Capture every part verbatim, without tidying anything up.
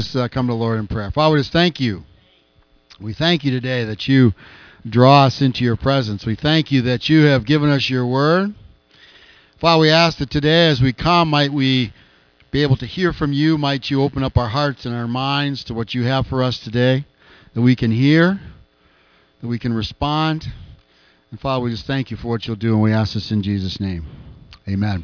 Let's uh, come to the Lord in prayer. Father, we just thank you. We thank you today that you draw us into your presence. We thank you that you have given us your word. Father, we ask that today as we come, might we be able to hear from you. Might you open up our hearts and our minds to what you have for us today, that we can hear, that we can respond. And Father, we just thank you for what you'll do, and we ask this in Jesus' name. Amen.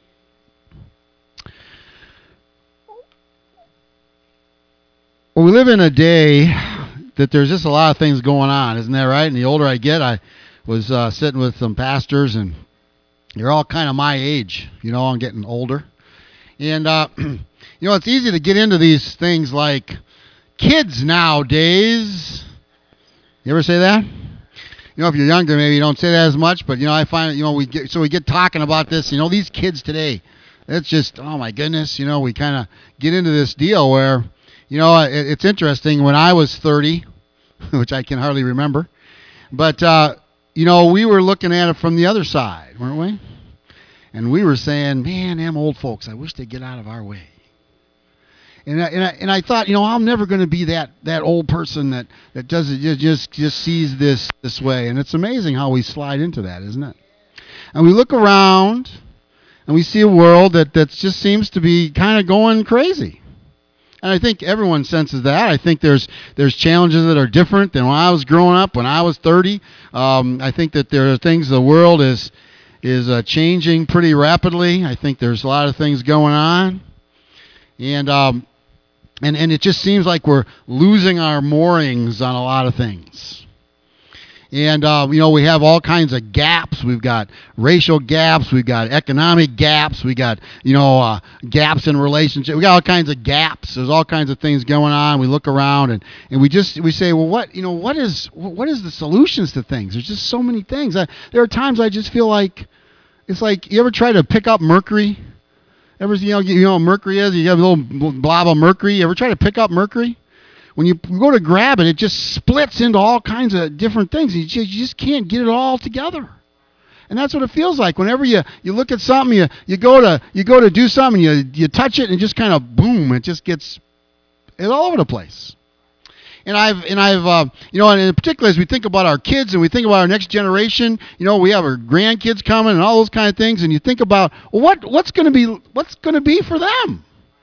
Well, we live in a day that there's just a lot of things going on, isn't that right? And the older I get, I was uh, sitting with some pastors, and they're all kind of my age. You know, I'm getting older. And, uh, you know, it's easy to get into these things like kids nowadays. You ever say that? You know, if you're younger, maybe you don't say that as much, but, you know, I find, you know, we get, so we get talking about this, you know, these kids today, it's just, oh, my goodness, you know, we kind of get into this deal where, you know, it, it's interesting. When I was thirty, which I can hardly remember, but, uh, you know, we were looking at it from the other side, weren't we? And we were saying, man, them old folks, I wish they'd get out of our way. And I, and I, and I thought, you know, I'm never going to be that, that old person that, that does it, just, just sees this this way. And it's amazing how we slide into that, isn't it? And we look around, and we see a world that, that just seems to be kind of going crazy. And I think everyone senses that. I think there's there's challenges that are different than when I was growing up, when I was thirty. Um, I think that there are things, the world is is uh, changing pretty rapidly. I think there's a lot of things going on. And um, and and it just seems like we're losing our moorings on a lot of things. And, uh, you know, we have all kinds of gaps. We've got racial gaps. We've got economic gaps. We got, you know, uh, gaps in relationships. We got all kinds of gaps. There's all kinds of things going on. We look around and, and we just, we say, well, what, you know, what is, what is the solutions to things? There's just so many things. I, there are times I just feel like, it's like, you ever try to pick up mercury? Ever, you know, you know what mercury is? You have a little blob of mercury. You ever try to pick up mercury? When you go to grab it, it just splits into all kinds of different things. You just, you just can't get it all together. And that's what it feels like. Whenever you, you look at something, you, you go to you go to do something, you you touch it, and it just kind of boom, it just gets it's all over the place. And I've and I've uh, you know, and in particular as we think about our kids and we think about our next generation, you know, we have our grandkids coming and all those kind of things, and you think about, well, what what's going to be what's going to be for them?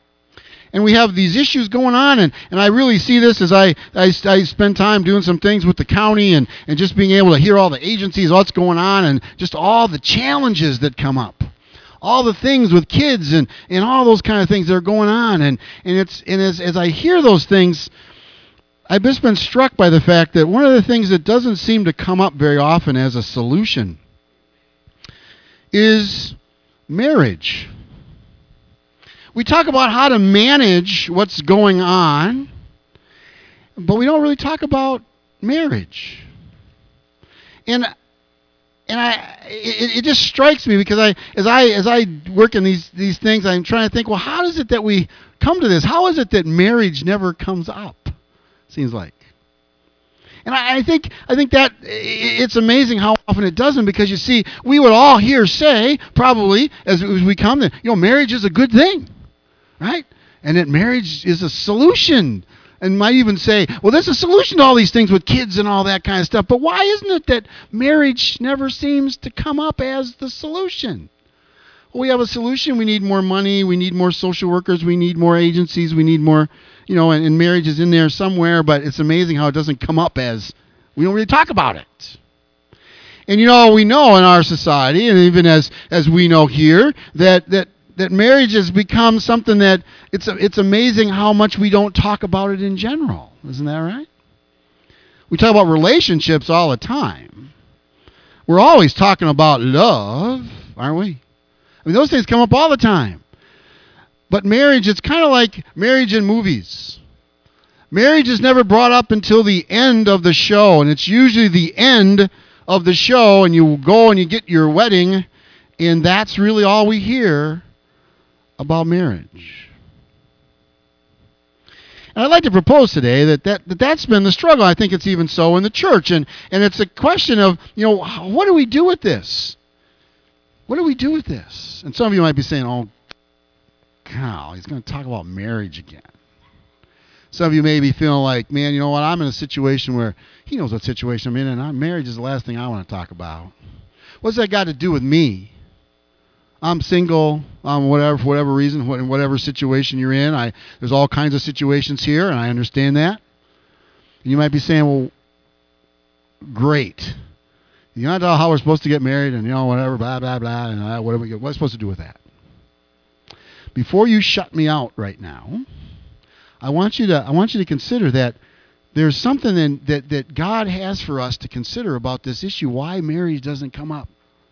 And we have these issues going on, and, and I really see this as I, I, I spend time doing some things with the county and, and just being able to hear all the agencies, what's going on, and just all the challenges that come up. All the things with kids and, and all those kind of things that are going on. And, and, it's, and as, as I hear those things, I've just been struck by the fact that one of the things that doesn't seem to come up very often as a solution is marriage. We talk about how to manage what's going on, but we don't really talk about marriage. And and I it, it just strikes me because I as I as I work in these these things, I'm trying to think, well, how is it that we come to this? How is it that marriage never comes up? Seems like. And I, I think I think that it's amazing how often it doesn't, because you see, we would all here say, probably as, as we come to, you know, marriage is a good thing. Right? And that marriage is a solution. And might even say, well, there's a solution to all these things with kids and all that kind of stuff. But why isn't it that marriage never seems to come up as the solution? Well, we have a solution. We need more money. We need more social workers. We need more agencies. We need more, you know, and, and marriage is in there somewhere. But it's amazing how it doesn't come up as, we don't really talk about it. And, you know, we know in our society, and even as, as we know here, that, that that marriage has become something that it's it's amazing how much we don't talk about it in general. Isn't that right? We talk about relationships all the time. We're always talking about love, aren't we? I mean, those things come up all the time. But marriage, it's kind of like marriage in movies. Marriage is never brought up until the end of the show, and it's usually the end of the show, and you go and you get your wedding, and that's really all we hear about marriage. And I'd like to propose today that, that, that that's been the struggle. I think it's even so in the church. And, and it's a question of, you know, what do we do with this? What do we do with this? And some of you might be saying, oh, cow, he's going to talk about marriage again. Some of you may be feeling like, man, you know what? I'm in a situation where he knows what situation I'm in, and I'm, marriage is the last thing I want to talk about. What's that got to do with me? I'm single, um, whatever, for whatever reason, whatever situation you're in. I There's all kinds of situations here, and I understand that. You might be saying, well, great. You know how we're supposed to get married and, you know, whatever, blah, blah, blah, and uh, what are we, what's I supposed to do with that? Before you shut me out right now, I want you to I want you to consider that there's something in, that, that God has for us to consider about this issue, why marriage doesn't come up.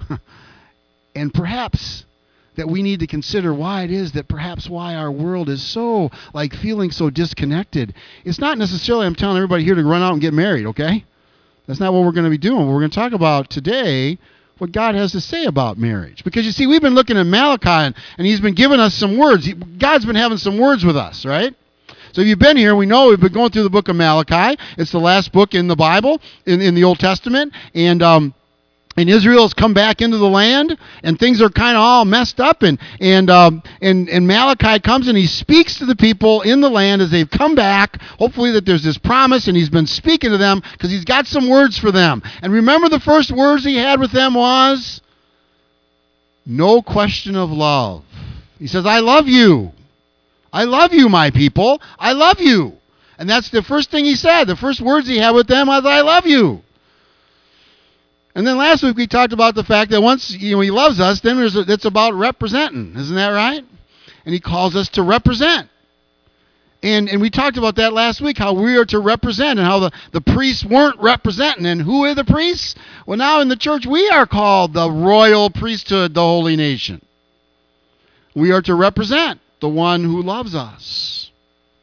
And perhaps that we need to consider why it is that perhaps why our world is so, like, feeling so disconnected. It's not necessarily I'm telling everybody here to run out and get married, okay? That's not what we're going to be doing. We're going to talk about today what God has to say about marriage. Because, you see, we've been looking at Malachi, and, and he's been giving us some words. He, God's been having some words with us, right? So if you've been here, we know we've been going through the book of Malachi. It's the last book in the Bible, in, in the Old Testament. And um, and Israel has come back into the land, and things are kind of all messed up. And and, um, and and Malachi comes and he speaks to the people in the land as they've come back. Hopefully that there's this promise, and he's been speaking to them because he's got some words for them. And remember, the first words he had with them was, no question of love. He says, I love you. I love you, my people. I love you. And that's the first thing he said. The first words he had with them was, I love you. And then last week we talked about the fact that once, you know, he loves us, then there's a, it's about representing. Isn't that right? And he calls us to represent. And and we talked about that last week, how we are to represent and how the, the priests weren't representing. And who are the priests? Well, now in the church we are called the royal priesthood, the holy nation. We are to represent the one who loves us.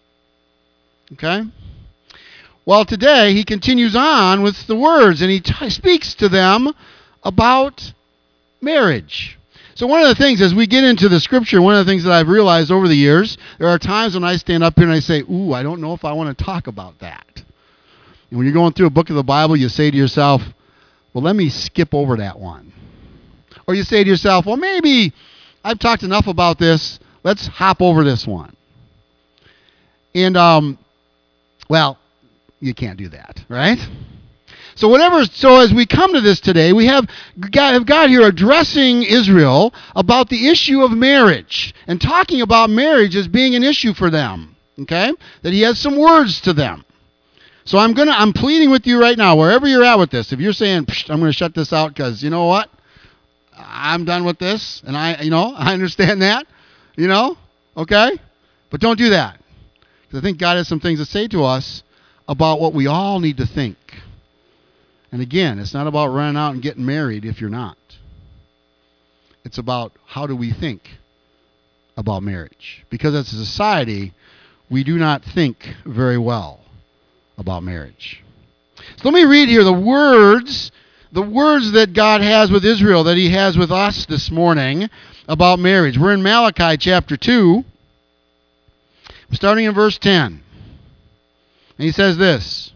Okay? Well, today he continues on with the words, and he t- speaks to them about marriage. So one of the things, as we get into the scripture, one of the things that I've realized over the years, there are times when I stand up here and I say, ooh, I don't know if I want to talk about that. And when you're going through a book of the Bible, you say to yourself, well, let me skip over that one. Or you say to yourself, well, maybe I've talked enough about this. Let's hop over this one. And, um, well, you can't do that, right? So whatever. So as we come to this today, we have God, have God here addressing Israel about the issue of marriage and talking about marriage as being an issue for them. Okay, that he has some words to them. So I'm gonna I'm pleading with you right now, wherever you're at with this. If you're saying I'm going to shut this out because you know what, I'm done with this, and I you know I understand that, you know, okay, but don't do that, because I think God has some things to say to us about what we all need to think. And again, it's not about running out and getting married if you're not. It's about how do we think about marriage. Because as a society, we do not think very well about marriage. So let me read here the words, the words that God has with Israel, that he has with us this morning about marriage. We're in Malachi chapter two, starting in verse ten. And he says this,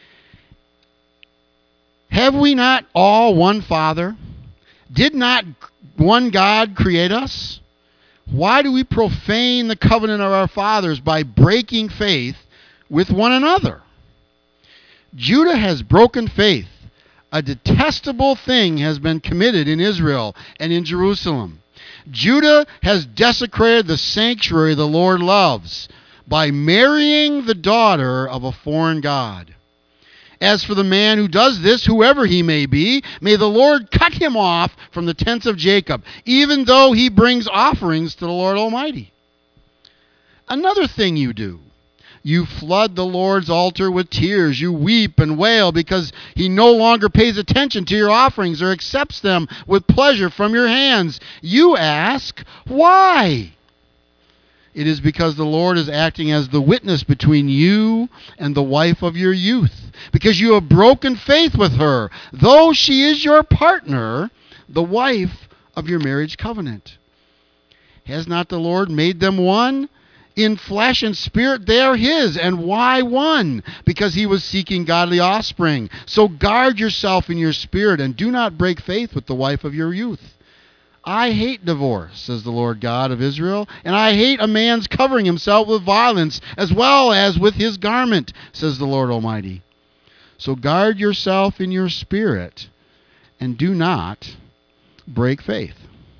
have we not all one Father? Did not one God create us? Why do we profane the covenant of our fathers by breaking faith with one another? Judah has broken faith. A detestable thing has been committed in Israel and in Jerusalem. Judah has desecrated the sanctuary the Lord loves by marrying the daughter of a foreign god. As for the man who does this, whoever he may be, may the Lord cut him off from the tents of Jacob, even though he brings offerings to the Lord Almighty. Another thing you do, you flood the Lord's altar with tears. You weep and wail because he no longer pays attention to your offerings or accepts them with pleasure from your hands. You ask, why? It is because the Lord is acting as the witness between you and the wife of your youth, because you have broken faith with her, though she is your partner, the wife of your marriage covenant. Has not the Lord made them one? In flesh and spirit they are his. And why one? Because he was seeking godly offspring. So guard yourself in your spirit and do not break faith with the wife of your youth. I hate divorce, says the Lord God of Israel, and I hate a man's covering himself with violence as well as with his garment, says the Lord Almighty. So guard yourself in your spirit and do not break faith.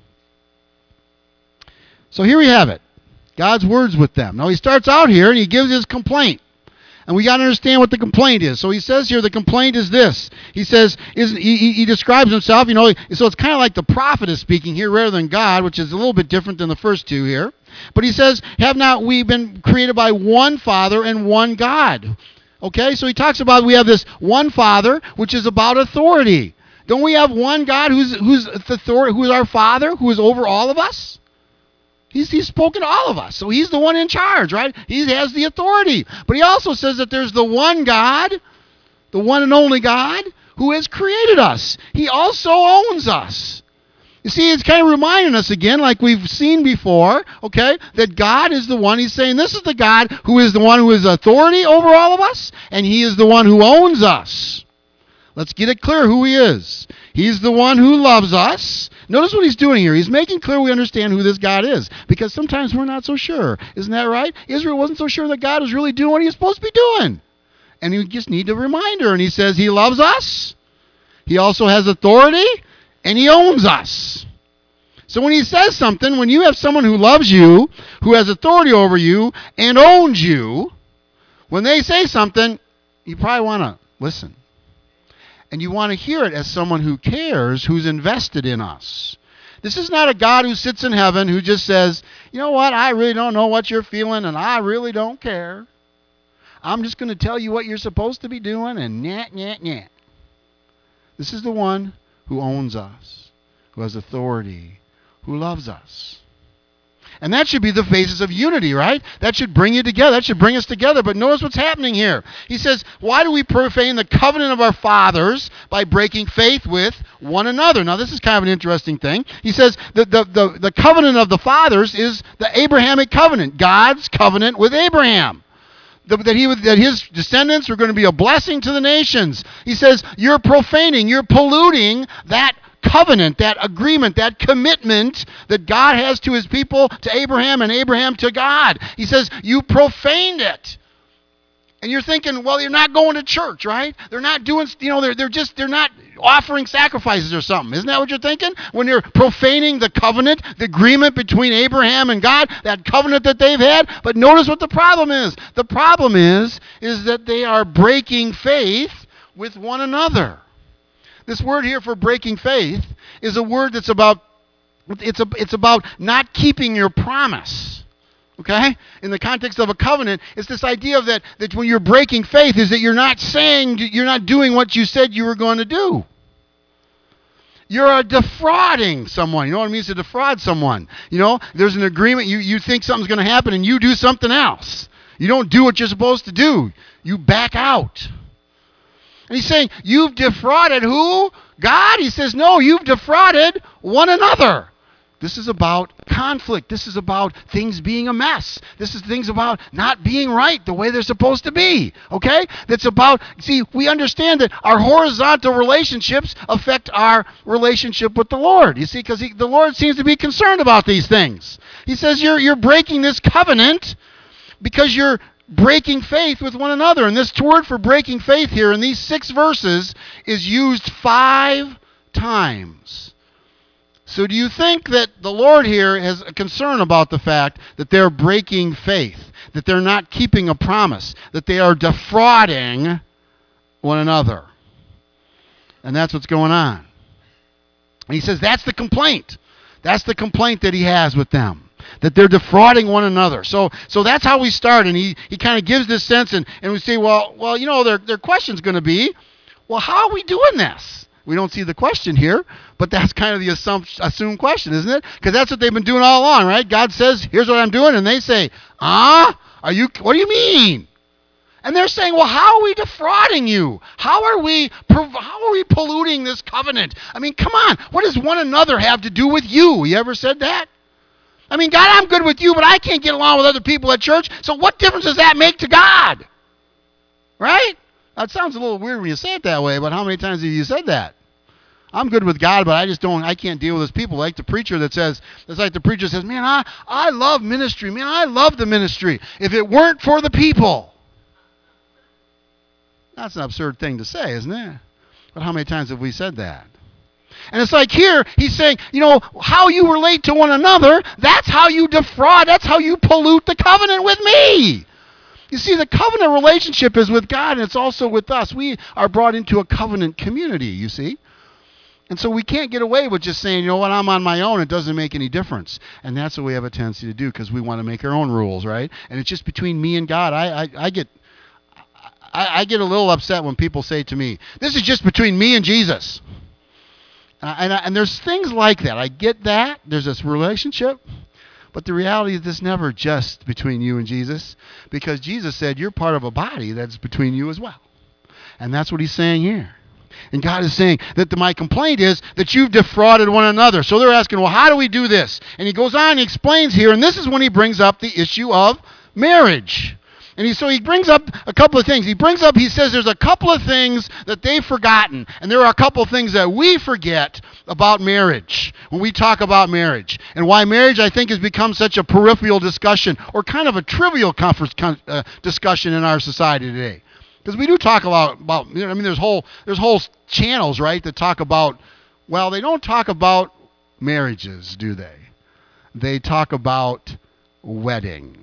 So here we have it. God's words with them. Now he starts out here and he gives his complaint. And we got to understand what the complaint is. So he says here the complaint is this. He says, is he, he, he describes himself, you know, so it's kind of like the prophet is speaking here rather than God, which is a little bit different than the first two here. But he says, have not we been created by one Father and one God? Okay, so he talks about we have this one Father, which is about authority. Don't we have one God who's who's authority, who's our Father, who is over all of us? He's, he's spoken to all of us. So he's the one in charge, right? He has the authority. But he also says that there's the one God, the one and only God, who has created us. He also owns us. You see, it's kind of reminding us again, like we've seen before, okay, that God is the one. He's saying this is the God who is the one who has authority over all of us, and he is the one who owns us. Let's get it clear who he is. He's the one who loves us. Notice what he's doing here. He's making clear we understand who this God is, because sometimes we're not so sure. Isn't that right? Israel wasn't so sure that God was really doing what he was supposed to be doing. And we just need a reminder. And he says he loves us. He also has authority, and he owns us. So when he says something, when you have someone who loves you, who has authority over you, and owns you, when they say something, you probably want to listen. And you want to hear it as someone who cares, who's invested in us. This is not a God who sits in heaven who just says, you know what, I really don't know what you're feeling, and I really don't care. I'm just going to tell you what you're supposed to be doing, and nyah, nyah, nyah. This is the one who owns us, who has authority, who loves us. And that should be the basis of unity, right? That should bring you together. That should bring us together. But notice what's happening here. He says, why do we profane the covenant of our fathers by breaking faith with one another? Now, this is kind of an interesting thing. He says the, the, the, the covenant of the fathers is the Abrahamic covenant, God's covenant with Abraham. The, that, he would, that his descendants were going to be a blessing to the nations. He says, you're profaning, you're polluting that covenant, that agreement, that commitment that God has to his people, to Abraham, and Abraham to God. He says, you profaned it. And you're thinking, well, you're not going to church, right? They're not doing, you know, they're, they're just, they're not offering sacrifices or something. Isn't that what you're thinking? When you're profaning the covenant, the agreement between Abraham and God, that covenant that they've had. But notice what the problem is. The problem is, is that they are breaking faith with one another. This word here for breaking faith is a word that's about, it's a, it's about not keeping your promise. Okay? In the context of a covenant, it's this idea of that, that when you're breaking faith is that you're not saying, you're not doing what you said you were going to do. You're defrauding someone. You know what it means to defraud someone? You know, there's an agreement, you, you think something's going to happen and you do something else. You don't do what you're supposed to do. You back out. And he's saying, you've defrauded who? God? He says, no, you've defrauded one another. This is about conflict. This is about things being a mess. This is things about not being right the way they're supposed to be. Okay? That's about, see, we understand that our horizontal relationships affect our relationship with the Lord. You see, because the Lord seems to be concerned about these things. He says, you're, you're breaking this covenant because you're breaking faith with one another. And this word for breaking faith here in these six verses is used five times. So do you think that the Lord here has a concern about the fact that they're breaking faith, that they're not keeping a promise, that they are defrauding one another? And that's what's going on. And he says that's the complaint. That's the complaint that he has with them. That they're defrauding one another. So so that's how we start. And he, he kind of gives this sense, and, and we say, well, well, you know, their, their question's going to be, well, how are we doing this? We don't see the question here, but that's kind of the assump- assumed question, isn't it? Because that's what they've been doing all along, right? God says, here's what I'm doing, and they say, ah, are you? What do you mean? And they're saying, well, how are we defrauding you? How are we how are we polluting this covenant? I mean, come on. What does one another have to do with you? You ever said that? I mean, God, I'm good with you, but I can't get along with other people at church, so what difference does that make to God? Right? That sounds a little weird when you say it that way, but how many times have you said that? I'm good with God, but I just don't, I can't deal with those people. Like the preacher that says, it's like the preacher says, man, I, I love ministry. Man, I love the ministry. If it weren't for the people. That's an absurd thing to say, isn't it? But how many times have we said that? And it's like here, he's saying, you know, how you relate to one another, that's how you defraud, that's how you pollute the covenant with me. You see, the covenant relationship is with God, and it's also with us. We are brought into a covenant community, you see. And so we can't get away with just saying, you know what, I'm on my own. It doesn't make any difference. And that's what we have a tendency to do because we want to make our own rules, right? And it's just between me and God. I, I, I get I, I get a little upset when people say to me, this is just between me and Jesus. Uh, and, and there's things like that. I get that. There's this relationship. But the reality is this never just between you and Jesus, because Jesus said you're part of a body that's between you as well. And that's what he's saying here. And God is saying that the, my complaint is that you've defrauded one another. So they're asking, well, how do we do this? And he goes on and he explains here, and this is when he brings up the issue of marriage. And he, so he brings up a couple of things. He brings up, he says there's a couple of things that they've forgotten. And there are a couple of things that we forget about marriage when we talk about marriage. And why marriage, I think, has become such a peripheral discussion or kind of a trivial conference, uh, discussion in our society today. Because we do talk a lot about, you know, I mean, there's whole, there's whole channels, right, that talk about, well, they don't talk about marriages, do they? They talk about weddings.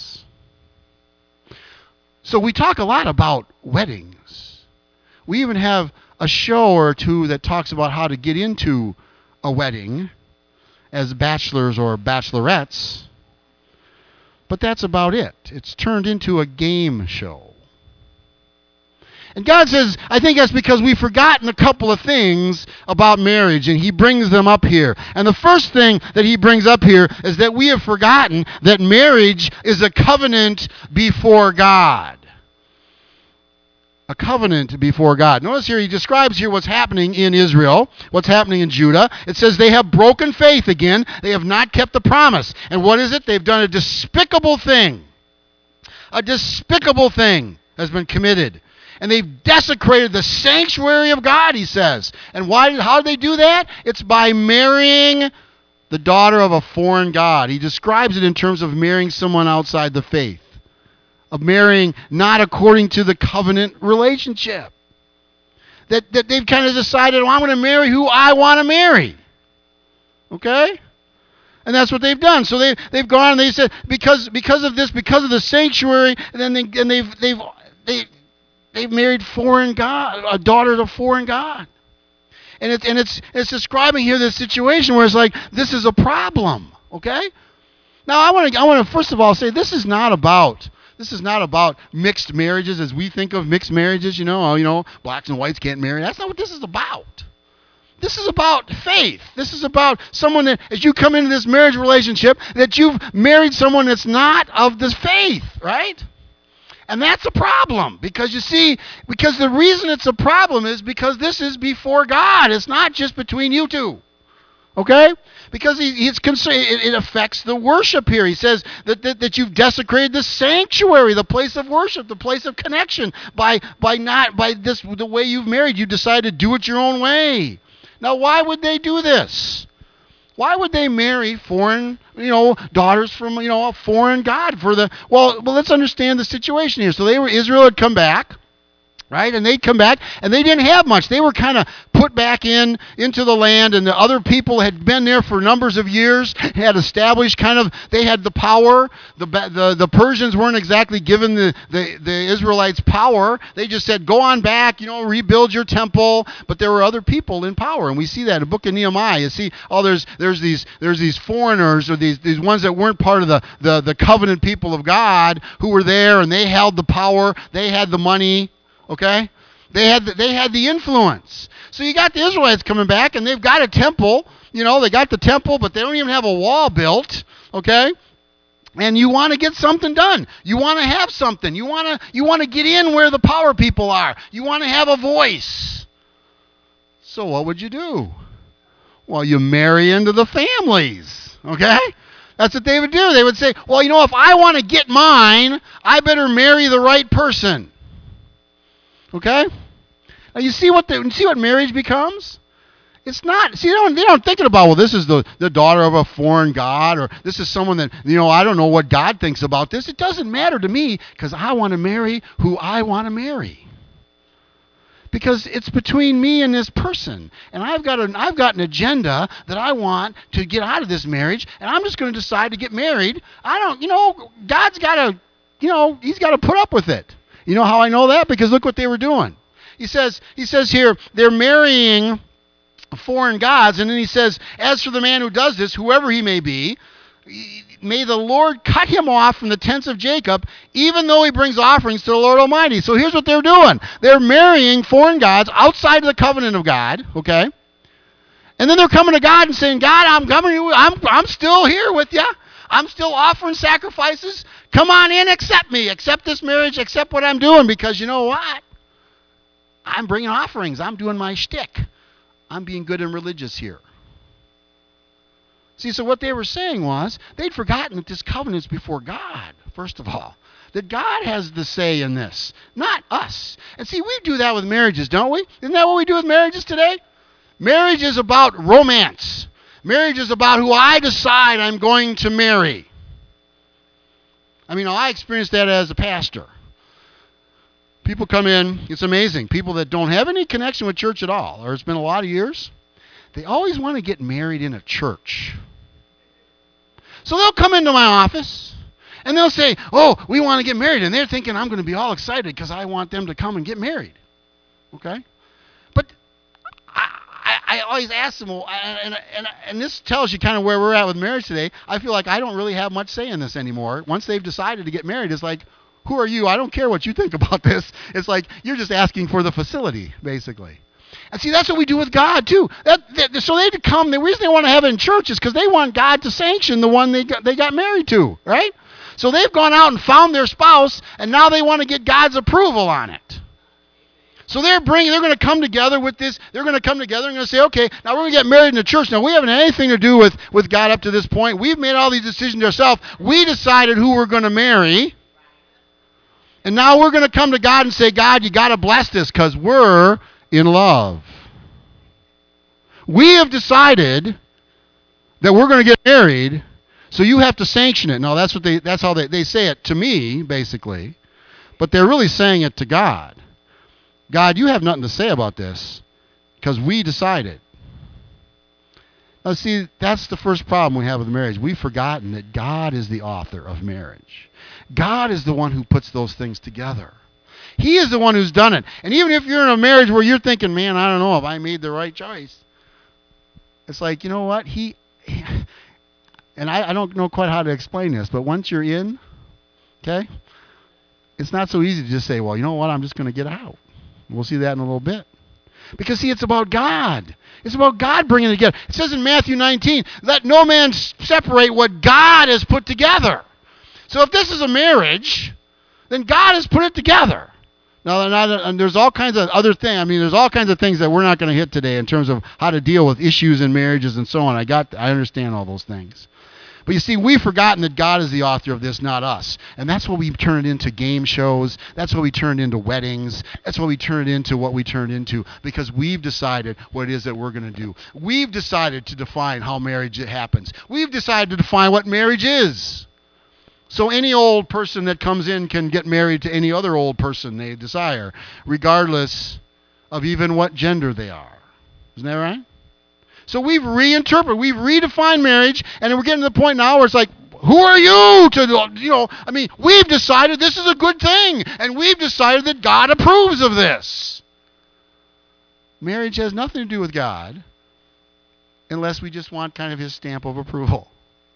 So we talk a lot about weddings. We even have a show or two that talks about how to get into a wedding as bachelors or bachelorettes. But that's about it. It's turned into a game show. And God says, I think that's because we've forgotten a couple of things about marriage, and he brings them up here. And the first thing that he brings up here is that we have forgotten that marriage is a covenant before God. A covenant before God. Notice here, he describes here what's happening in Israel, what's happening in Judah. It says they have broken faith again. They have not kept the promise. And what is it? They've done a despicable thing. A despicable thing has been committed. And they've desecrated the sanctuary of God, he says. And why? How do they do that? It's by marrying the daughter of a foreign god. He describes it in terms of marrying someone outside the faith. Of marrying not according to the covenant relationship. That, that they've kind of decided, well, I'm going to marry who I want to marry. Okay? And that's what they've done. So they, they've gone and they said, because, because of this, because of the sanctuary, and then they, and they've, they've, they, They've married foreign god, a daughter of a foreign god. And it's, and it's, it's describing here this situation where it's like, this is a problem, okay? Now, I want to, I want to first of all say this is not about, this is not about mixed marriages as we think of mixed marriages, you know, oh, you know, blacks and whites can't marry. That's not what this is about. This is about faith. This is about someone that, as you come into this marriage relationship, that you've married someone that's not of this faith, right? And that's a problem because, you see, because the reason it's a problem is because this is before God. It's not just between you two. Okay? Because he, he's concerned, it, it affects the worship here. He says that, that, that you've desecrated the sanctuary, the place of worship, the place of connection by, by not, by this, the way you've married. You decide to do it your own way. Now, why would they do this? Why would they marry foreign, you know, daughters from, you know, a foreign god for the, well, well, let's understand the situation here. So they were, Israel had come back, right? And they'd come back, and they didn't have much. They were kind of put back in, into the land, and the other people had been there for numbers of years, had established kind of, they had the power. The the, the Persians weren't exactly given the, the, the Israelites power. They just said, go on back, you know, rebuild your temple. But there were other people in power, and we see that in the book of Nehemiah. You see, oh, there's there's these there's these foreigners, or these, these ones that weren't part of the, the, the covenant people of God who were there, and they held the power, they had the money. Okay? They had the, they had the influence. So you got the Israelites coming back, and they've got a temple. You know, they got the temple, but they don't even have a wall built. Okay? And you want to get something done. You want to have something. You want to you want to get in where the power people are. You want to have a voice. So what would you do? Well, you marry into the families. Okay? That's what they would do. They would say, well, you know, if I want to get mine, I better marry the right person. Okay? Now you see what the, you see what marriage becomes? It's not. See, they don't, they don't thinking about, well, this is the, the daughter of a foreign god, or this is someone that, you know, I don't know what God thinks about this. It doesn't matter to me because I want to marry who I want to marry. Because it's between me and this person. And I've got, an, I've got an agenda that I want to get out of this marriage, and I'm just going to decide to get married. I don't, you know, God's got to, you know, he's got to put up with it. You know how I know that? Because look what they were doing. He says, he says here, they're marrying foreign gods, and then he says, as for the man who does this, whoever he may be, may the Lord cut him off from the tents of Jacob, even though he brings offerings to the Lord Almighty. So here's what they're doing. They're marrying foreign gods outside of the covenant of God, okay? And then they're coming to God and saying, God, I'm coming to you. I'm, I'm still here with you. I'm still offering sacrifices. Come on in, accept me. Accept this marriage. Accept what I'm doing, because you know what? I'm bringing offerings. I'm doing my shtick. I'm being good and religious here. See, so what they were saying was, they'd forgotten that this covenant is before God, first of all. That God has the say in this, not us. And see, we do that with marriages, don't we? Isn't that what we do with marriages today? Marriage is about romance. Marriage is about who I decide I'm going to marry. I mean, I experienced that as a pastor. People come in, it's amazing. People that don't have any connection with church at all, or it's been a lot of years, they always want to get married in a church. So they'll come into my office, and they'll say, oh, we want to get married. And they're thinking I'm going to be all excited because I want them to come and get married. Okay? But I, I, I always ask them, well, and, and, and this tells you kind of where we're at with marriage today. I feel like I don't really have much say in this anymore. Once they've decided to get married, it's like, who are you? I don't care what you think about this. It's like you're just asking for the facility, basically. And see, that's what we do with God, too. That, that, so they come, the reason they want to have it in church is because they want God to sanction the one they got, they got married to, right? So they've gone out and found their spouse, and now they want to get God's approval on it. So they're bringing, they're going to come together with this. They're going to come together and going to say, okay, now we're going to get married in the church. Now, we haven't had anything to do with, with God up to this point. We've made all these decisions ourselves. We decided who we're going to marry. And now we're going to come to God and say, God, you got to bless this because we're in love. We have decided that we're going to get married, so you have to sanction it. Now, that's what they that's how they, they say it to me, basically. But they're really saying it to God. God, you have nothing to say about this because we decided. Now, see, that's the first problem we have with marriage. We've forgotten that God is the author of marriage. God is the one who puts those things together. He is the one who's done it. And even if you're in a marriage where you're thinking, man, I don't know if I made the right choice. It's like, you know what? He, he and I, I don't know quite how to explain this, but once you're in, okay, it's not so easy to just say, well, you know what? I'm just going to get out. We'll see that in a little bit. Because, see, it's about God. It's about God bringing it together. It says in Matthew nineteen, let no man separate what God has put together. So if this is a marriage, then God has put it together. Now, and there's all kinds of other things. I mean, there's all kinds of things that we're not going to hit today in terms of how to deal with issues in marriages and so on. I got, I understand all those things. But you see, we've forgotten that God is the author of this, not us. And that's what we turn it into game shows. That's what we turn it into weddings. That's what we turn it into what we turn it into because we've decided what it is that we're going to do. We've decided to define how marriage happens. We've decided to define what marriage is. So any old person that comes in can get married to any other old person they desire, regardless of even what gender they are. Isn't that right? So we've reinterpreted, we've redefined marriage, and we're getting to the point now where it's like, who are you to, you know, I mean, we've decided this is a good thing, and we've decided that God approves of this. Marriage has nothing to do with God unless we just want kind of his stamp of approval.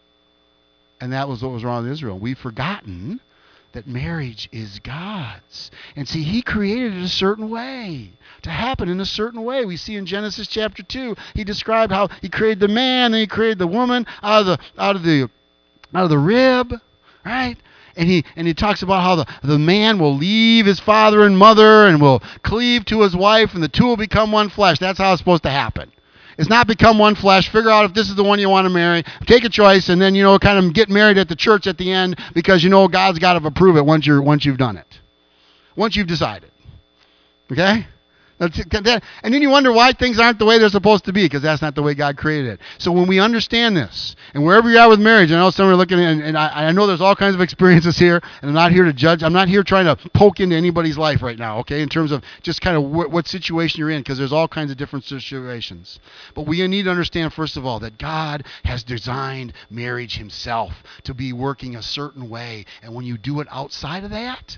And that was what was wrong with Israel. We've forgotten that marriage is God's. And see, he created it a certain way, to happen in a certain way. We see in Genesis chapter two, he described how he created the man, then he created the woman out of the out of the out of the rib, right? And he and he talks about how the, the man will leave his father and mother and will cleave to his wife, and the two will become one flesh. That's how it's supposed to happen. It's not become one flesh. Figure out if this is the one you want to marry. Take a choice, and then, you know, kind of get married at the church at the end because, you know, God's got to approve it once you're once you've done it. Once you've decided. Okay? That's, that, and then you wonder why things aren't the way they're supposed to be, because that's not the way God created it. So when we understand this, and wherever you're at with marriage, I know some are looking, and, and I, I know there's all kinds of experiences here, and I'm not here to judge. I'm not here trying to poke into anybody's life right now, okay, in terms of just kind of wh- what situation you're in, because there's all kinds of different situations. But we need to understand, first of all, that God has designed marriage himself to be working a certain way, and when you do it outside of that,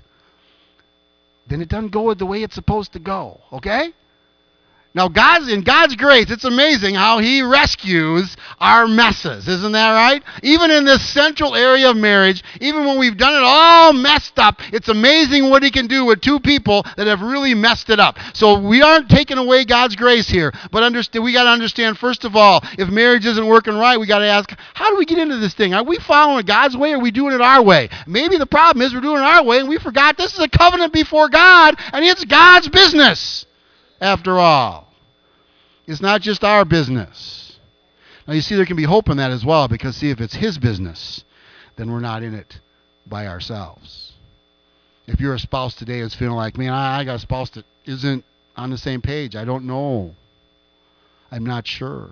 then it doesn't go the way it's supposed to go, okay? Now, God's in God's grace, it's amazing how he rescues our messes. Isn't that right? Even in this central area of marriage, even when we've done it all messed up, it's amazing what he can do with two people that have really messed it up. So we aren't taking away God's grace here, but understand, we got to understand, first of all, if marriage isn't working right, we got to ask, how do we get into this thing? Are we following God's way, or are we doing it our way? Maybe the problem is we're doing it our way, and we forgot this is a covenant before God, and it's God's business. After all, it's not just our business. Now, you see, there can be hope in that as well, because, see, if it's his business, then we're not in it by ourselves. If you're a spouse today that's feeling like, man, I got a spouse that isn't on the same page, I don't know, I'm not sure,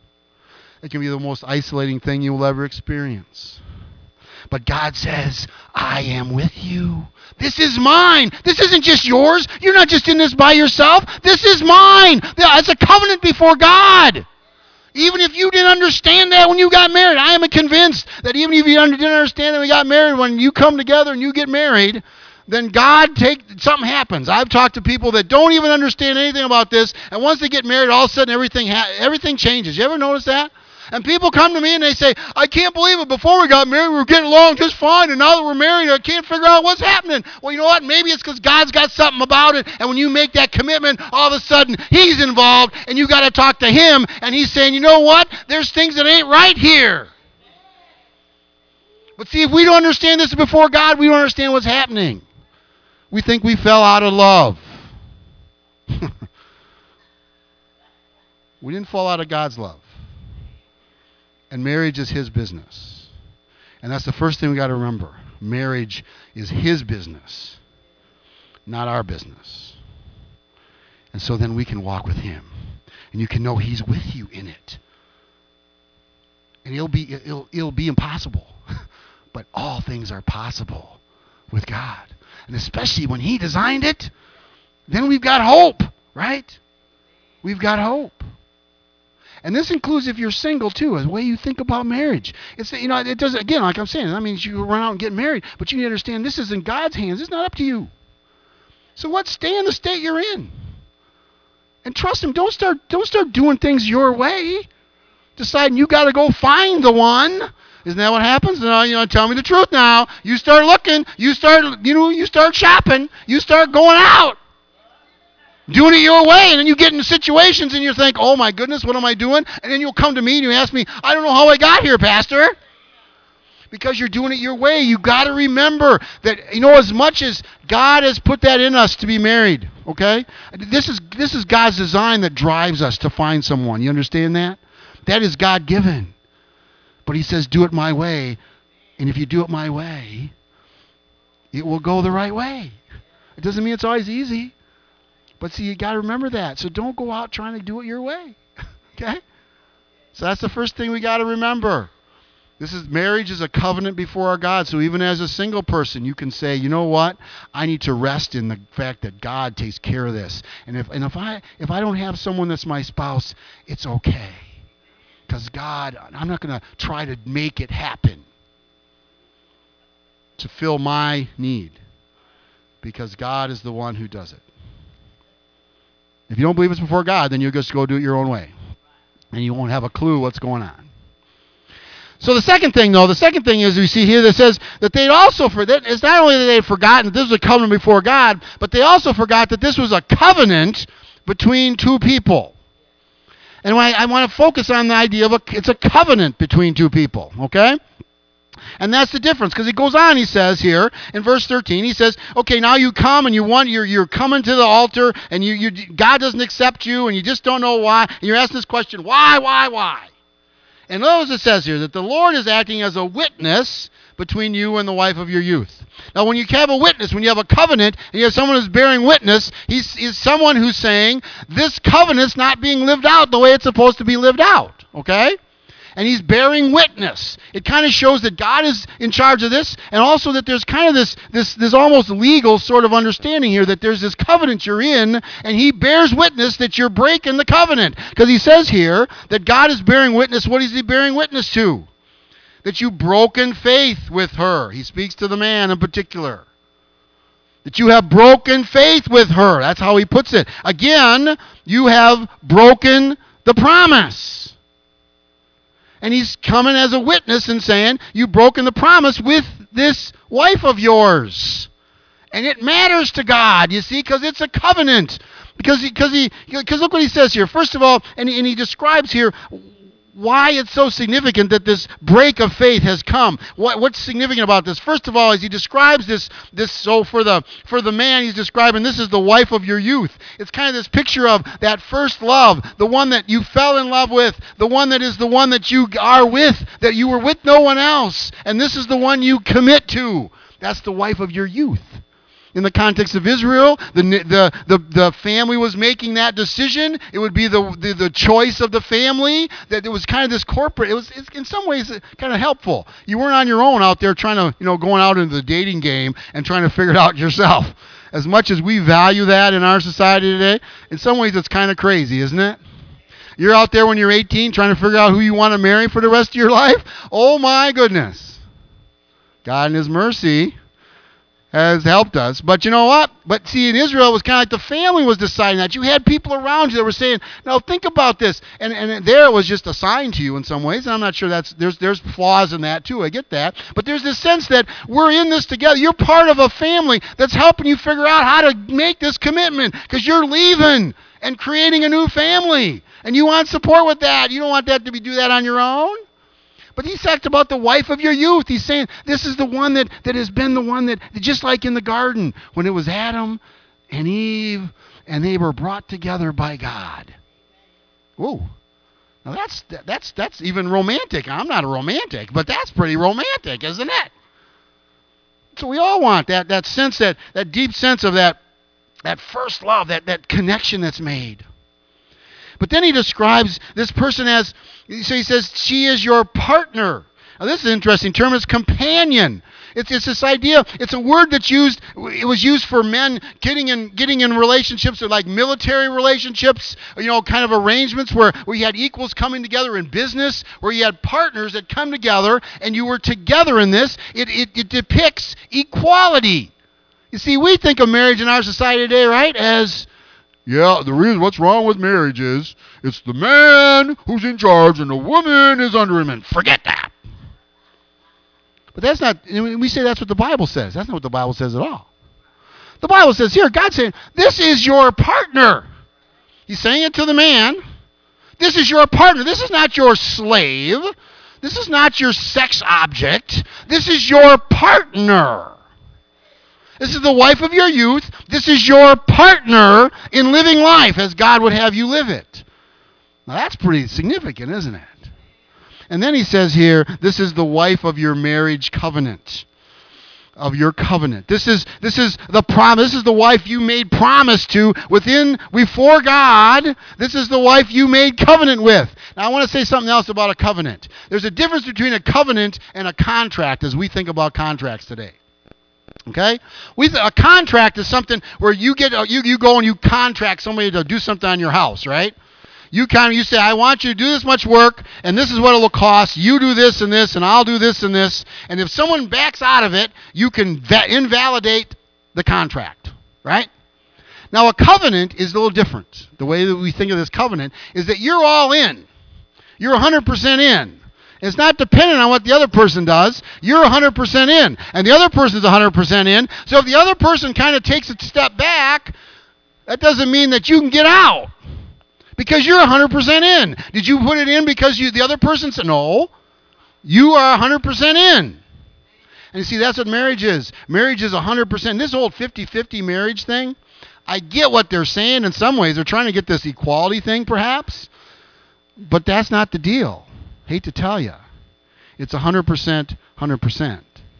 it can be the most isolating thing you will ever experience. But God says, I am with you. This is mine. This isn't just yours. You're not just in this by yourself. This is mine. It's a covenant before God. Even if you didn't understand that when you got married, I am convinced that even if you didn't understand that when you got married, when you come together and you get married, then God take something happens. I've talked to people that don't even understand anything about this, and once they get married, all of a sudden everything ha- everything changes. You ever notice that? And people come to me and they say, I can't believe it. Before we got married, we were getting along just fine. And now that we're married, I can't figure out what's happening. Well, you know what? Maybe it's because God's got something about it. And when you make that commitment, all of a sudden, he's involved. And you got to talk to him. And he's saying, you know what? There's things that ain't right here. But see, if we don't understand this before God, we don't understand what's happening. We think we fell out of love. We didn't fall out of God's love. And marriage is his business. And that's the first thing we got to remember. Marriage is his business, not our business. And so then we can walk with him. And you can know he's with you in it. And it'll be it'll, it'll be impossible. But all things are possible with God. And especially when he designed it, then we've got hope, right? We've got hope. And this includes if you're single too, the way you think about marriage. It's, you know, it doesn't, again, like I'm saying, that means you run out and get married, but you need to understand this is in God's hands. It's not up to you. So what? Stay in the state you're in. And trust him. Don't start, don't start doing things your way. Deciding you got to go find the one. Isn't that what happens? No, you know, tell me the truth now. You start looking, you start, you know, you start shopping, you start going out. Doing it your way, and then you get into situations and you think, oh my goodness, what am I doing? And then you'll come to me and you ask me, I don't know how I got here, Pastor. Because you're doing it your way. You got to remember that, you know, as much as God has put that in us to be married, okay? This is this is God's design that drives us to find someone. You understand that? That is God-given. But he says, do it my way. And if you do it my way, it will go the right way. It doesn't mean it's always easy. But see, you got to remember that. So don't go out trying to do it your way. Okay? So that's the first thing we got to remember. This is marriage is a covenant before our God. So even as a single person, you can say, you know what? I need to rest in the fact that God takes care of this. And if and if I if I don't have someone that's my spouse, it's okay. Because God, I'm not going to try to make it happen to fill my need. Because God is the one who does it. If you don't believe it's before God, then you'll just go do it your own way. And you won't have a clue what's going on. So the second thing, though, the second thing is we see here that says that they'd also, for that it's not only that they had forgotten that this was a covenant before God, but they also forgot that this was a covenant between two people. And I, I want to focus on the idea of a, it's a covenant between two people, okay? And that's the difference, because he goes on, he says here, in verse thirteen, he says, okay, now you come and you want, you're, you're coming to the altar, and you, you, God doesn't accept you, and you just don't know why, and you're asking this question, why, why, why? And notice it says here that the Lord is acting as a witness between you and the wife of your youth. Now, when you have a witness, when you have a covenant, and you have someone who's bearing witness, he's, he's someone who's saying, this covenant's not being lived out the way it's supposed to be lived out, okay? And he's bearing witness. It kind of shows that God is in charge of this, and also that there's kind of this, this, this almost legal sort of understanding here that there's this covenant you're in, and he bears witness that you're breaking the covenant. Because he says here that God is bearing witness. What is he bearing witness to? That you've broken faith with her. He speaks to the man in particular. That you have broken faith with her. That's how he puts it. Again, you have broken the promise. And he's coming as a witness and saying, you've broken the promise with this wife of yours. And it matters to God, you see, because it's a covenant. Because he, because he, because look what he says here. First of all, and he, and he describes here why it's so significant that this break of faith has come. What, what's significant about this? First of all, as he describes this, this so for the for the man, he's describing this is the wife of your youth. It's kind of this picture of that first love, the one that you fell in love with, the one that is the one that you are with, that you were with no one else, and this is the one you commit to. That's the wife of your youth. In the context of Israel, the, the the the family was making that decision. It would be the, the the choice of the family. That it was kind of this corporate. It was it's in some ways kind of helpful. You weren't on your own out there trying to, you know, going out into the dating game and trying to figure it out yourself. As much as we value that in our society today, in some ways it's kind of crazy, isn't it? You're out there when you're eighteen trying to figure out who you want to marry for the rest of your life. Oh my goodness. God in his mercy has helped us. But you know what? But see, in Israel, it was kind of like the family was deciding that. You had people around you that were saying, now think about this. And and there it was just assigned to you in some ways. And I'm not sure that's, there's there's flaws in that too. I get that. But there's this sense that we're in this together. You're part of a family that's helping you figure out how to make this commitment because you're leaving and creating a new family. And you want support with that. You don't want that to be do that on your own. But he's talked about the wife of your youth. He's saying this is the one that, that has been the one that, just like in the garden, when it was Adam and Eve, and they were brought together by God. Whoa. Now that's that's that's even romantic. I'm not a romantic, but that's pretty romantic, isn't it? So we all want that that sense, that, that deep sense of that, that first love, that, that connection that's made. But then he describes this person as, so he says, she is your partner. Now this is an interesting term. It's companion. It's, it's this idea, it's a word that's used, it was used for men getting in getting in relationships, or like military relationships, you know, kind of arrangements where, where you had equals coming together in business, where you had partners that come together and you were together in this. It, it, it depicts equality. You see, we think of marriage in our society today, right, as... Yeah, the reason what's wrong with marriage is it's the man who's in charge and the woman is under him, and forget that. But that's not, we say that's what the Bible says. That's not what the Bible says at all. The Bible says here, God's saying, this is your partner. He's saying it to the man. This is your partner. This is not your slave. This is not your sex object. This is your partner. This is the wife of your youth. This is your partner in living life as God would have you live it. Now that's pretty significant, isn't it? And then he says here, this is the wife of your marriage covenant. Of your covenant. This is this is the promise. This is the wife you made promise to within before God. This is the wife you made covenant with. Now I want to say something else about a covenant. There's a difference between a covenant and a contract as we think about contracts today. Okay, we th- a contract is something where you get you you go and you contract somebody to do something on your house, right? You kind of you say, I want you to do this much work, and this is what it will cost. You do this and this, and I'll do this and this. And if someone backs out of it, you can va- invalidate the contract, right? Now a covenant is a little different. The way that we think of this covenant is that you're all in. You're one hundred percent in. It's not dependent on what the other person does. You're one hundred percent in, and the other person's one hundred percent in. So if the other person kind of takes a step back, that doesn't mean that you can get out because you're one hundred percent in. Did you put it in because you the other person said, no, you are one hundred percent in. And you see, that's what marriage is. Marriage is one hundred percent. This old fifty-fifty marriage thing, I get what they're saying in some ways. They're trying to get this equality thing perhaps, but that's not the deal. Hate to tell you, it's one hundred percent, one hundred percent.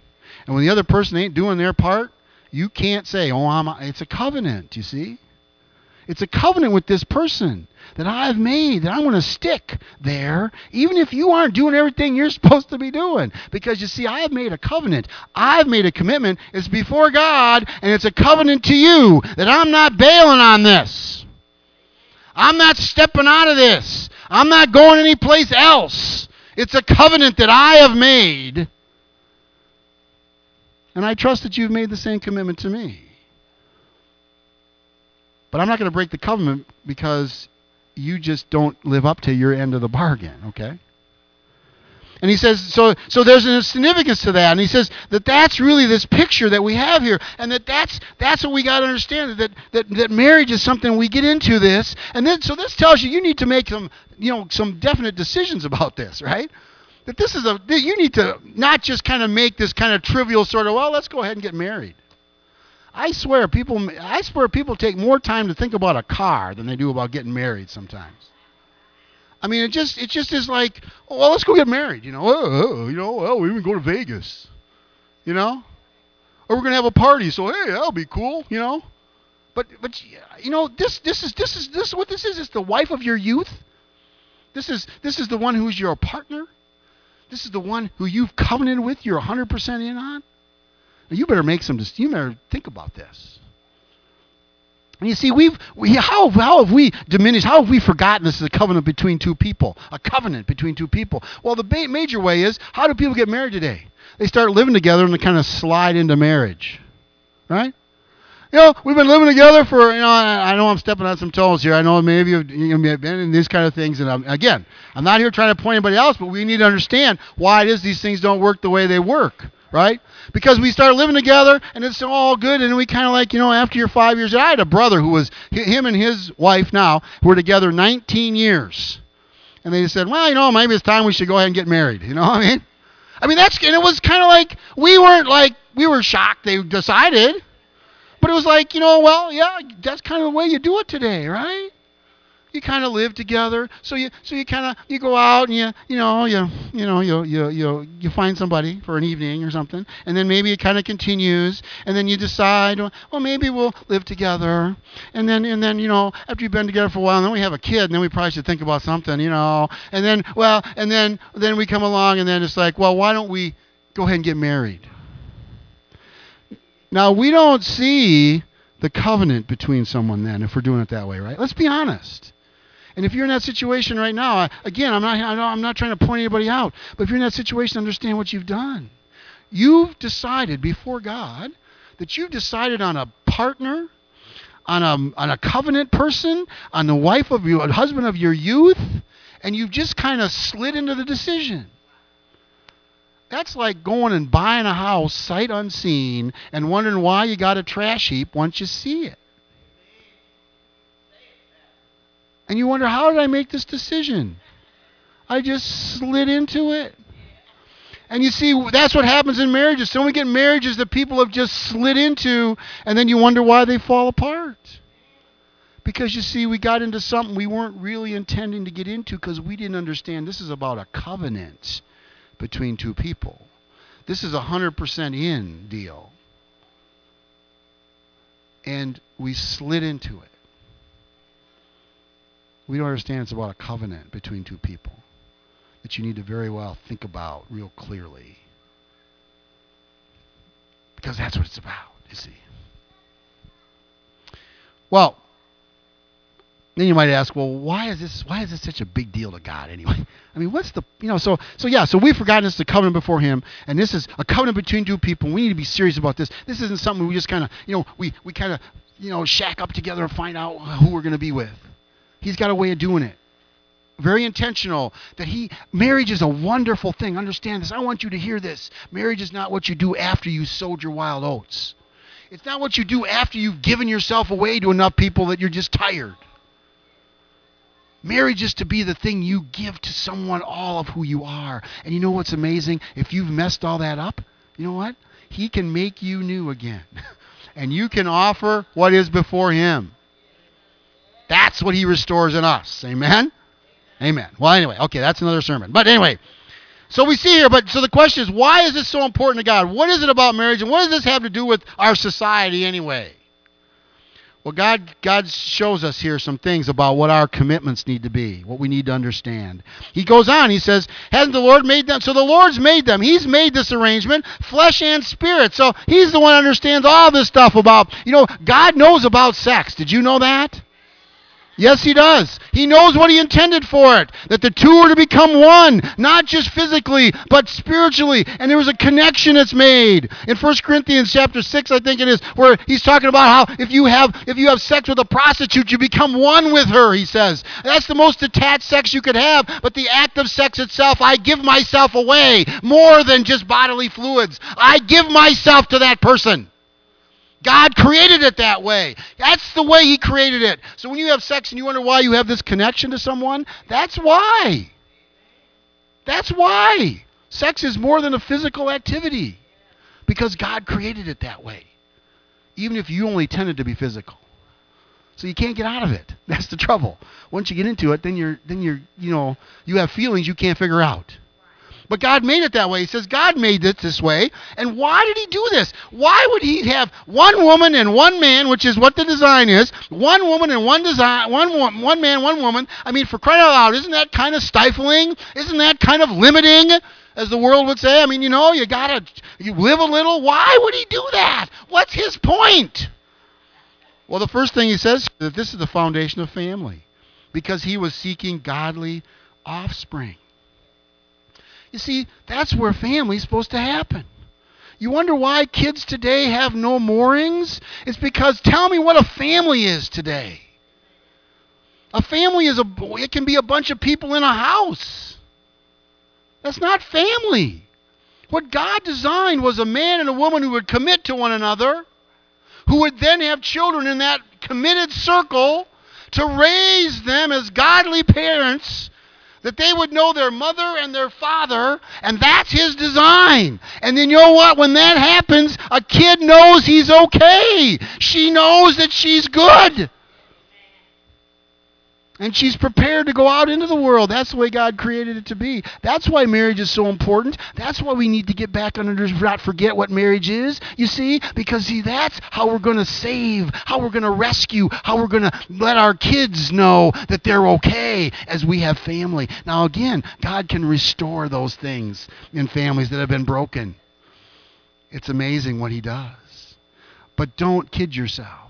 And when the other person ain't doing their part, you can't say, oh, I'm, it's a covenant, you see? It's a covenant with this person that I've made, that I'm going to stick there, even if you aren't doing everything you're supposed to be doing. Because, you see, I've made a covenant. I've made a commitment. It's before God, and it's a covenant to you that I'm not bailing on this. I'm not stepping out of this. I'm not going anyplace else. It's a covenant that I have made. And I trust that you've made the same commitment to me. But I'm not going to break the covenant because you just don't live up to your end of the bargain, okay? And he says, so so there's a significance to that. And he says that that's really this picture that we have here. And that that's, that's what we got to understand, that, that that marriage is something we get into this. And then, so this tells you you need to make some, you know, some definite decisions about this, right? That this is a, you need to not just kind of make this kind of trivial sort of, well, let's go ahead and get married. I swear people I swear people take more time to think about a car than they do about getting married sometimes. I mean, it just it just is like, oh, well, let's go get married, you know. Oh, oh, you know, well, we even go to Vegas, you know, or we're gonna have a party. So hey, that'll be cool, you know. But but you know, this this is this is this is what this is. It's the wife of your youth. This is this is the one who's your partner. This is the one who you've covenanted with. You're one hundred percent in on. Now, you better make some. You better think about this. And you see, we've we how how have we diminished? How have we forgotten this is a covenant between two people? A covenant between two people. Well, the ba- major way is, how do people get married today? They start living together and they kind of slide into marriage, right? You know, we've been living together for, you know, I, I know I'm stepping on some toes here. I know maybe you've, you've been in these kind of things. And I'm, again, I'm not here trying to point anybody else, but we need to understand why it is these things don't work the way they work. Right? Because we start living together and it's all good, and we kind of like, you know, after you're five years, I had a brother who was, him and his wife now were together nineteen years. And they said, well, you know, maybe it's time we should go ahead and get married. You know what I mean? I mean, that's, and it was kind of like, we weren't like, we were shocked they decided. But it was like, you know, well, yeah, that's kind of the way you do it today, right? You kind of live together, so you so you kind of you go out and you you know you you know you you you you find somebody for an evening or something, and then maybe it kind of continues, and then you decide, well, maybe we'll live together, and then and then you know after you've been together for a while, and then we have a kid, and then we probably should think about something, you know, and then well, and then then we come along, and then it's like, well, why don't we go ahead and get married? Now we don't see the covenant between someone then if we're doing it that way, right? Let's be honest. And if you're in that situation right now, I, again, I'm not, I'm not trying to point anybody out, but if you're in that situation, understand what you've done. You've decided before God that you've decided on a partner, on a, on a covenant person, on the wife of your husband of your youth, and you've just kind of slid into the decision. That's like going and buying a house sight unseen and wondering why you got a trash heap once you see it. And you wonder, how did I make this decision? I just slid into it. And you see, that's what happens in marriages. So when we get marriages that people have just slid into, and then you wonder why they fall apart. Because you see, we got into something we weren't really intending to get into because we didn't understand this is about a covenant between two people. This is a one hundred percent in deal. And we slid into it. We don't understand it's about a covenant between two people that you need to very well think about real clearly. Because that's what it's about, you see. Well, then you might ask, well, why is this why is this such a big deal to God anyway? I mean, what's the, you know, so so yeah, so we've forgotten it's the covenant before him, and this is a covenant between two people. We need to be serious about this. This isn't something we just kind of, you know, we, we kind of, you know, shack up together and find out who we're going to be with. He's got a way of doing it. Very intentional. That he, marriage is a wonderful thing. Understand this. I want you to hear this. Marriage is not what you do after you sowed your wild oats. It's not what you do after you've given yourself away to enough people that you're just tired. Marriage is to be the thing you give to someone all of who you are. And you know what's amazing? If you've messed all that up, you know what? He can make you new again. And you can offer what is before him. That's what he restores in us. Amen? Amen. Well, anyway, okay, that's another sermon. But anyway, So we see here, but so the question is, why is this so important to God? What is it about marriage, and what does this have to do with our society anyway? Well, God, God shows us here some things about what our commitments need to be, what we need to understand. He goes on, he says, hasn't the Lord made them? So the Lord's made them. He's made this arrangement, flesh and spirit. So he's the one who understands all this stuff about, you know, God knows about sex. Did you know that? Yes, he does. He knows what he intended for it, that the two are to become one, not just physically, but spiritually. And there was a connection that's made. In First Corinthians chapter six, I think it is, where he's talking about how if you have if you have sex with a prostitute, you become one with her, he says. That's the most detached sex you could have, but the act of sex itself, I give myself away more than just bodily fluids. I give myself to that person. God created it that way. That's the way he created it. So when you have sex and you wonder why you have this connection to someone, that's why. That's why. Sex is more than a physical activity because God created it that way, even if you only tended to be physical. So you can't get out of it. That's the trouble. Once you get into it, then you're, then you're, you know, you have feelings you can't figure out. But God made it that way. He says God made it this way. And why did he do this? Why would he have one woman and one man, which is what the design is, one woman and one design, one one man, one woman? I mean, for crying out loud, isn't that kind of stifling? Isn't that kind of limiting, as the world would say? I mean, you know, you got to you live a little. Why would he do that? What's his point? Well, the first thing he says is that this is the foundation of family because he was seeking godly offspring. You see, that's where family's supposed to happen. You wonder why kids today have no moorings? It's because, tell me what a family is today. A family is a, it can be a bunch of people in a house. That's not family. What God designed was a man and a woman who would commit to one another, who would then have children in that committed circle to raise them as godly parents, that they would know their mother and their father, and that's his design. And then you know what? When that happens, a kid knows he's okay. She knows that she's good. And she's prepared to go out into the world. That's the way God created it to be. That's why marriage is so important. That's why we need to get back under, not forget what marriage is, you see? Because, see, that's how we're going to save, how we're going to rescue, how we're going to let our kids know that they're okay as we have family. Now, again, God can restore those things in families that have been broken. It's amazing what he does. But don't kid yourself.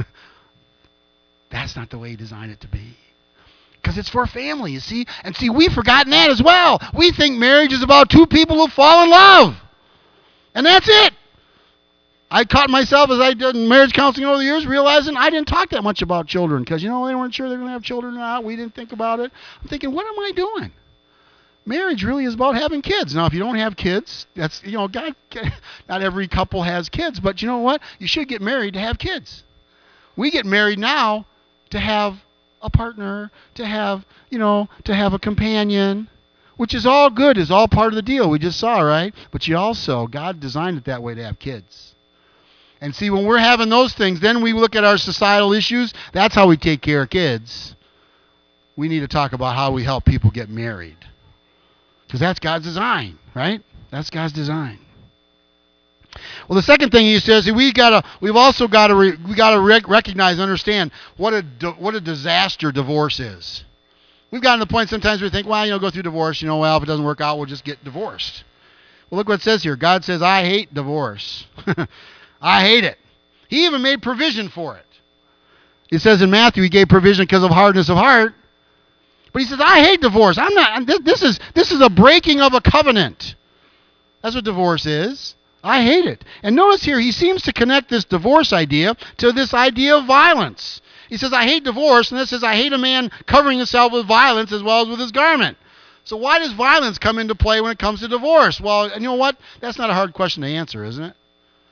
That's not the way he designed it to be. Because it's for family, you see. And see, we've forgotten that as well. We think marriage is about two people who fall in love. And that's it. I caught myself as I did marriage counseling over the years realizing I didn't talk that much about children. Because, you know, they weren't sure they were going to have children or not. We didn't think about it. I'm thinking, what am I doing? Marriage really is about having kids. Now, if you don't have kids, that's, you know, God, not every couple has kids. But you know what? You should get married to have kids. We get married now to have a partner, to have, you know, to have a companion, which is all good, is all part of the deal we just saw, right? But you also, God designed it that way to have kids. And see, when we're having those things, then we look at our societal issues. That's how we take care of kids. We need to talk about how we help people get married. Because that's God's design, right? That's God's design. Well, the second thing he says, we gotta, we've also got to, re, we got to rec- recognize, and understand what a what a disaster divorce is. We've gotten to the point sometimes we think, well, you know, go through divorce. You know, well, if it doesn't work out, we'll just get divorced. Well, look what it says here. God says, I hate divorce. I hate it. He even made provision for it. It says in Matthew, he gave provision because of hardness of heart. But he says, I hate divorce. I'm not. This, this is this is a breaking of a covenant. That's what divorce is. I hate it. And notice here, he seems to connect this divorce idea to this idea of violence. He says, I hate divorce, and this says, I hate a man covering himself with violence as well as with his garment. So why does violence come into play when it comes to divorce? Well, you know what? That's not a hard question to answer, isn't it?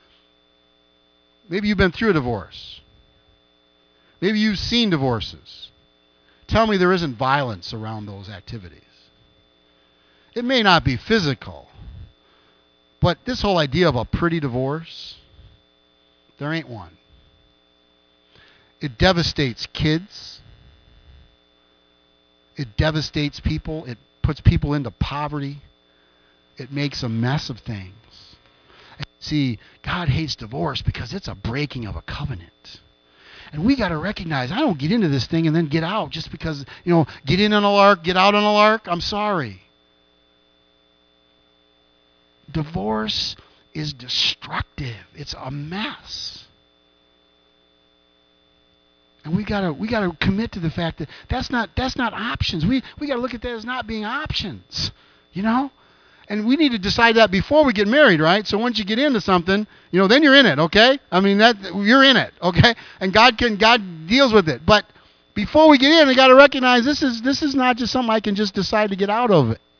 Maybe you've been through a divorce. Maybe you've seen divorces. Tell me there isn't violence around those activities. It may not be physical. But this whole idea of a pretty divorce, there ain't one. It devastates kids. It devastates people. It puts people into poverty. It makes a mess of things. See, God hates divorce because it's a breaking of a covenant. And we got to recognize, I don't get into this thing and then get out just because, you know, get in on a lark, get out on a lark. I'm sorry. Divorce is destructive. It's a mess. And we got to we got to commit to the fact that that's not that's not options. We we got to look at that as not being options, you know? And we need to decide that before we get married, right? So once you get into something, you know, then you're in it, okay? I mean, that you're in it, okay? And God can God deals with it. But before we get in, we got to recognize this is this is not just something I can just decide to get out of it.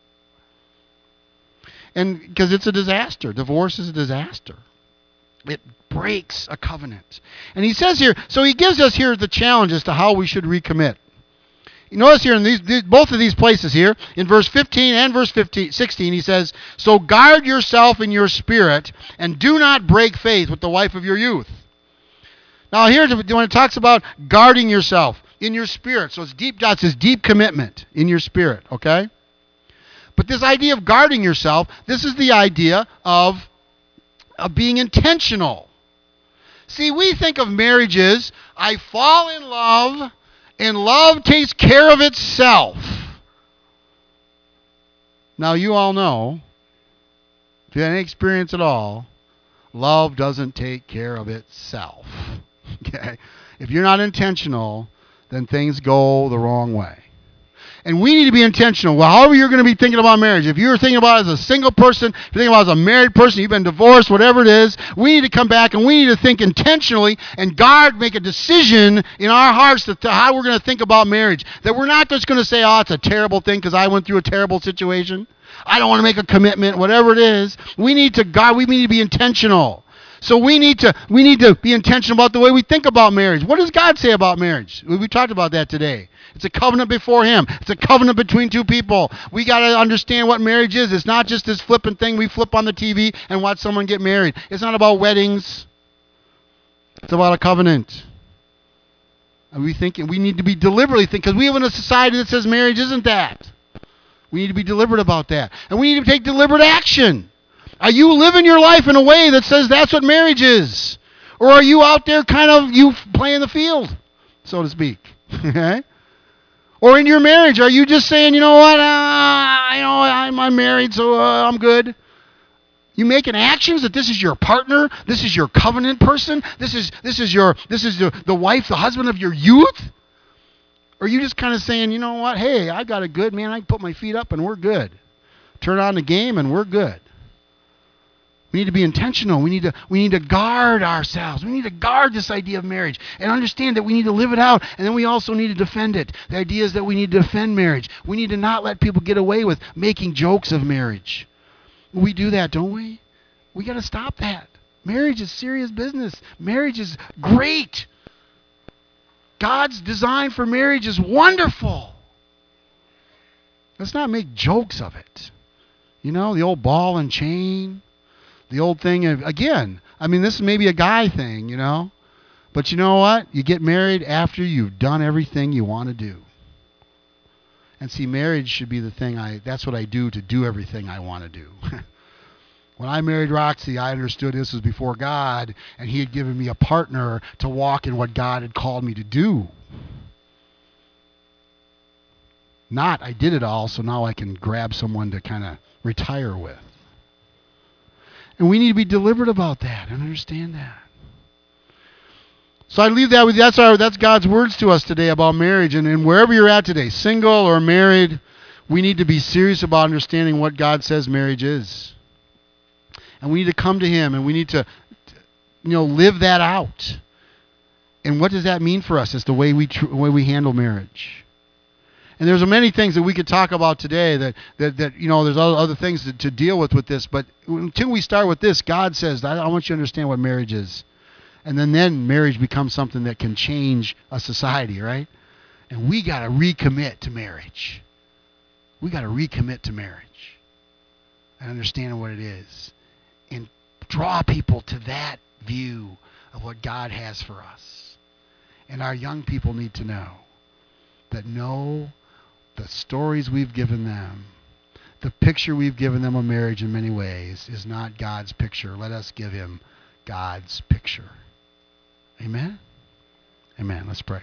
And because it's a disaster. Divorce is a disaster. It breaks a covenant. And he says here, so he gives us here the challenge as to how we should recommit. You notice here in these, these both of these places here, in verse fifteen and verse fifteen, sixteen, he says, so guard yourself in your spirit and do not break faith with the wife of your youth. Now here, when it talks about guarding yourself in your spirit, so it's deep, that's his deep commitment in your spirit, okay? But this idea of guarding yourself, this is the idea of, of being intentional. See, we think of marriages, I fall in love, and love takes care of itself. Now, you all know, if you have any experience at all, love doesn't take care of itself. Okay? If you're not intentional, then things go the wrong way. And we need to be intentional. Well, however you're going to be thinking about marriage, if you're thinking about it as a single person, if you're thinking about it as a married person, you've been divorced, whatever it is, we need to come back and we need to think intentionally and guard, make a decision in our hearts to, to how we're going to think about marriage. That we're not just going to say, oh, it's a terrible thing because I went through a terrible situation. I don't want to make a commitment, whatever it is. We need to guard, we need to be intentional. So we need to we need to be intentional about the way we think about marriage. What does God say about marriage? We, we talked about that today. It's a covenant before him. It's a covenant between two people. We got to understand what marriage is. It's not just this flippant thing we flip on the T V and watch someone get married. It's not about weddings. It's about a covenant. And we think we need to be deliberately think because we live in a society that says marriage isn't that. We need to be deliberate about that. And we need to take deliberate action. Are you living your life in a way that says that's what marriage is? Or are you out there kind of you playing the field, so to speak? Okay? Or in your marriage, are you just saying, you know what, uh, you know, I'm, I'm married, so uh, I'm good? You making actions that this is your partner, this is your covenant person, this is this is your this is the, the wife, the husband of your youth? Or are you just kind of saying, you know what, hey, I got it good, man, I can put my feet up and we're good. Turn on the game and we're good. We need to be intentional. We need to we need to guard ourselves. We need to guard this idea of marriage and understand that we need to live it out, and then we also need to defend it. The idea is that we need to defend marriage. We need to not let people get away with making jokes of marriage. We do that, don't we? We got to stop that. Marriage is serious business. Marriage is great. God's design for marriage is wonderful. Let's not make jokes of it. You know, the old ball and chain. The old thing, of, again, I mean, this is maybe a guy thing, you know. But you know what? You get married after you've done everything you want to do. And see, marriage should be the thing I, that's what I do to do everything I want to do. When I married Roxy, I understood this was before God, and he had given me a partner to walk in what God had called me to do. Not, I did it all, so now I can grab someone to kind of retire with. And we need to be deliberate about that and understand that. So I leave that with you. That's our that's God's words to us today about marriage. And, and wherever you're at today, single or married, we need to be serious about understanding what God says marriage is. And we need to come to him and we need to, you know, live that out. And what does that mean for us? It's the way we tr- way we handle marriage. And there's many things that we could talk about today that, that, that you know, there's other, other things to, to deal with with this. But until we start with this, God says, I, I want you to understand what marriage is. And then, then marriage becomes something that can change a society, right? And we got to recommit to marriage. We got to recommit to marriage and understand what it is. And draw people to that view of what God has for us. And our young people need to know that no... the stories we've given them, the picture we've given them of marriage in many ways is not God's picture. Let us give him God's picture. Amen? Amen. Let's pray.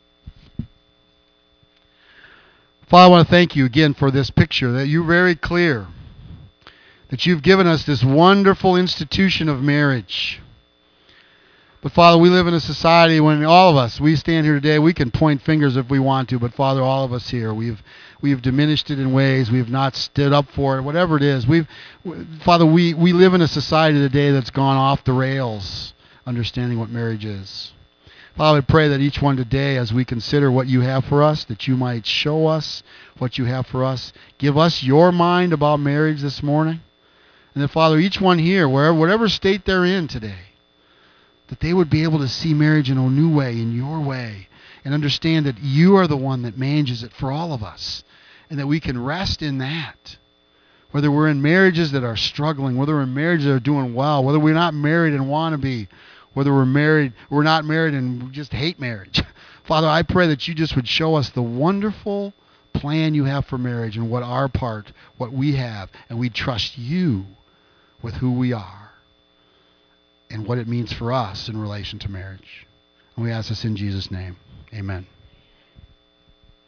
Father, I want to thank you again for this picture, that you're very clear, that you've given us this wonderful institution of marriage. But Father, we live in a society when all of us, we stand here today, we can point fingers if we want to, but Father, all of us here, we've we've diminished it in ways, we've not stood up for it, whatever it is. We've, Father, we, we live in a society today that's gone off the rails, understanding what marriage is. Father, I pray that each one today, as we consider what you have for us, that you might show us what you have for us. Give us your mind about marriage this morning. And that, Father, each one here, wherever, whatever state they're in today, that they would be able to see marriage in a new way, in your way, and understand that you are the one that manages it for all of us, and that we can rest in that. Whether we're in marriages that are struggling, whether we're in marriages that are doing well, whether we're not married and want to be, whether we're married, we're not married and we just hate marriage. Father, I pray that you just would show us the wonderful plan you have for marriage and what our part, what we have, and we trust you with who we are and what it means for us in relation to marriage. And we ask this in Jesus' name. Amen.